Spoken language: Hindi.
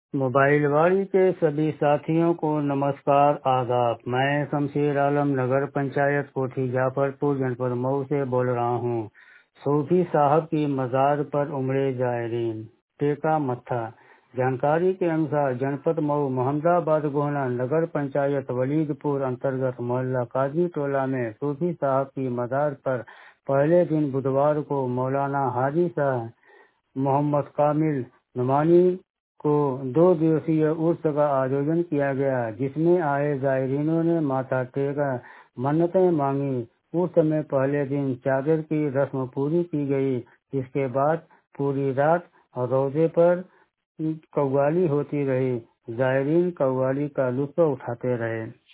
मोबाइल वाड़ी के सभी साथियों को नमस्कार आदाब। मैं शमशेर आलम नगर पंचायत कोठी जाफरपुर जनपद मऊ से बोल रहा हूँ। सूफी साहब की मजार पर उमड़े जायरीन, टेका मत्था। जानकारी के अनुसार जनपद मऊ मोहम्मदाबाद गोहना नगर पंचायत वलीदपुर अंतर्गत मोहल्ला काजी टोला में सूफी साहब की मजार पर पहले दिन बुधवार को मौलाना हाजी शाह मोहम्मद कामिल नुमानी को 2 दिवसीय उर्स का आयोजन किया गया, जिसमें आए जायरीनों ने माथा टेका मन्नतें मांगी। उस में पहले दिन चादर की रस्म पूरी की गई, जिसके बाद पूरी रात रोजे पर कव्वाली होती रही। जायरीन कव्वाली का लुत्फ उठाते रहे।